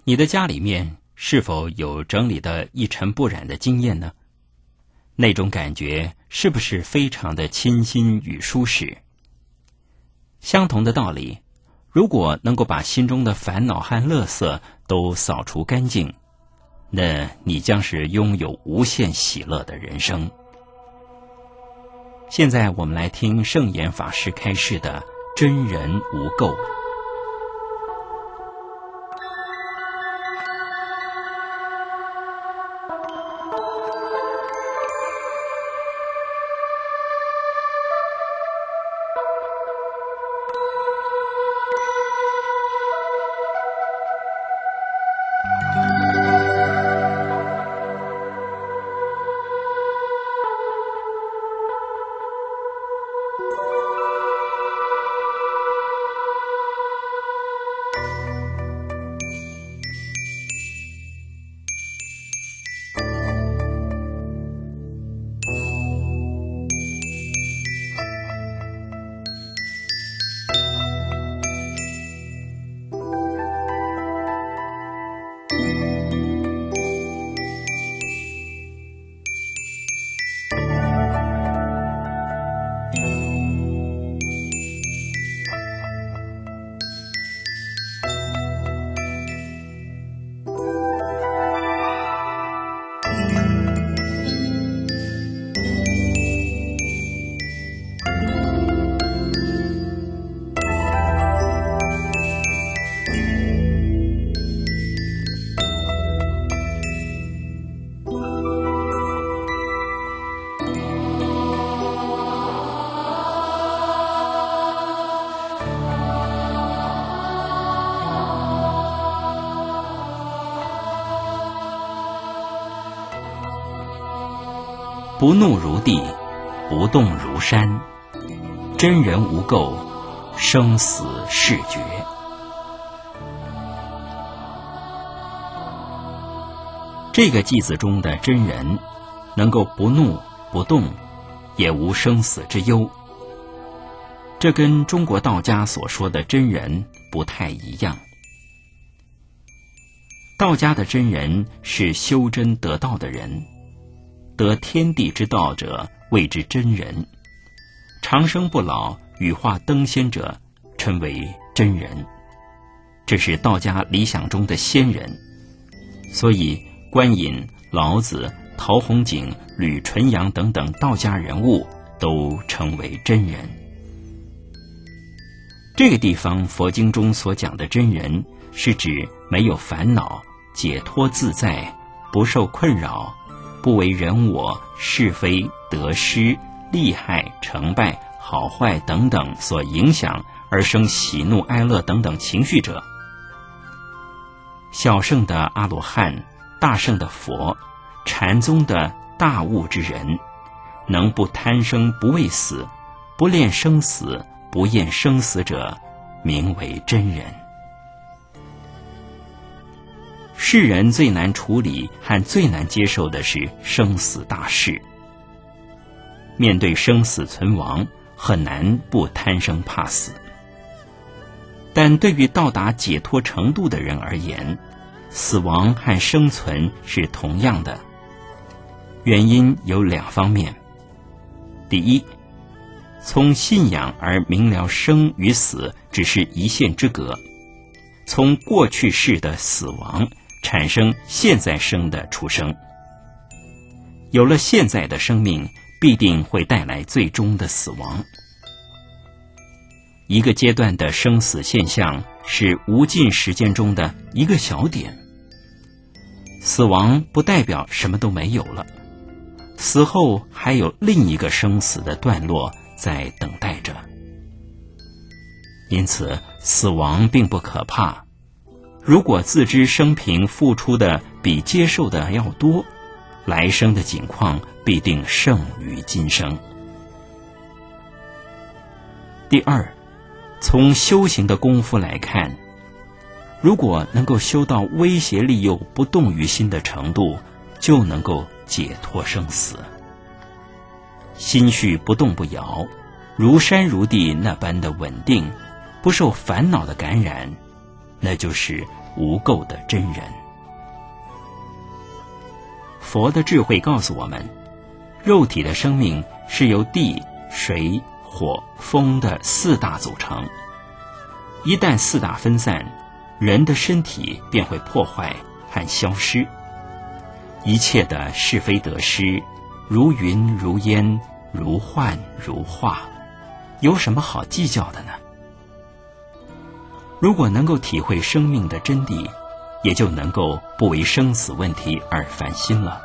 你的家里面是否有整理得一尘不染的经验呢？那种感觉是不是非常的清新与舒适？相同的道理，如果能够把心中的烦恼和垃圾都扫除干净，那你将是拥有无限喜乐的人生。现在我们来听圣严法师开示的真人无垢。不怒如地，不动如山，真人无垢，生死事绝。这个偈子中的真人能够不怒不动，也无生死之忧，这跟中国道家所说的真人不太一样。道家的真人是修真得道的人，得天地之道者谓之真人，长生不老羽化登仙者称为真人，这是道家理想中的仙人。所以观音、老子、陶弘景、吕纯阳等等道家人物都称为真人。这个地方佛经中所讲的真人，是指没有烦恼、解脱自在、不受困扰、不为人我、是非、得失、利害、成败、好坏等等所影响而生喜怒哀乐等等情绪者。小圣的阿罗汉、大圣的佛、禅宗的大悟之人，能不贪生不畏死，不恋生死，不厌生死者，名为真人。世人最难处理和最难接受的是生死大事。面对生死存亡，很难不贪生怕死。但对于到达解脱程度的人而言，死亡和生存是同样的。原因有两方面。第一，从信仰而明了生与死只是一线之隔，从过去世的死亡产生现在生的出生。有了现在的生命，必定会带来最终的死亡。一个阶段的生死现象是无尽时间中的一个小点。死亡不代表什么都没有了，死后还有另一个生死的段落在等待着。因此，死亡并不可怕。如果自知生平付出的比接受的要多，来生的景况必定胜于今生。第二，从修行的功夫来看，如果能够修到威胁利诱不动于心的程度，就能够解脱生死。心绪不动不摇，如山如地那般的稳定，不受烦恼的感染，那就是无垢的真人。佛的智慧告诉我们，肉体的生命是由地、水、火、风的四大组成。一旦四大分散，人的身体便会破坏和消失。一切的是非得失，如云如烟，如幻如化，有什么好计较的呢？如果能够体会生命的真谛，也就能够不为生死问题而烦心了。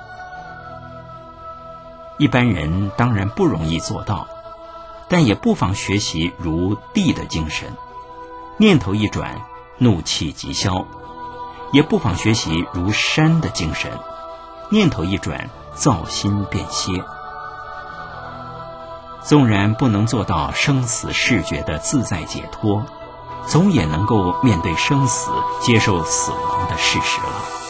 一般人当然不容易做到，但也不妨学习如地的精神，念头一转，怒气即消；也不妨学习如山的精神，念头一转，躁心便歇。纵然不能做到生死视觉的自在解脱，总也能够面对生死，接受死亡的事实了。